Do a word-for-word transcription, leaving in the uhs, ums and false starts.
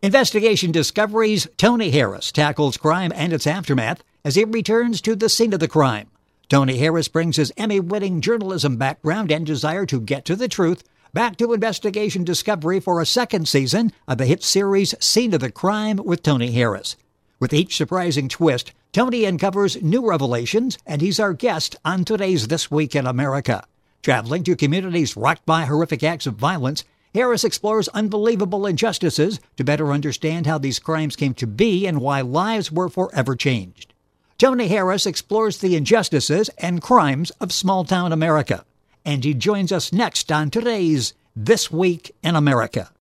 Investigation Discovery's Tony Harris tackles crime and its aftermath as he returns to the scene of the crime. Tony Harris brings his Emmy-winning journalism background and desire to get to the truth back to Investigation Discovery for a second season of the hit series Scene of the Crime with Tony Harris. With each surprising twist, Tony uncovers new revelations, and he's our guest on today's This Week in America. Traveling to communities rocked by horrific acts of violence, Harris explores unbelievable injustices to better understand how these crimes came to be and why lives were forever changed. Tony Harris explores the injustices and crimes of small-town America, and he joins us next on today's This Week in America.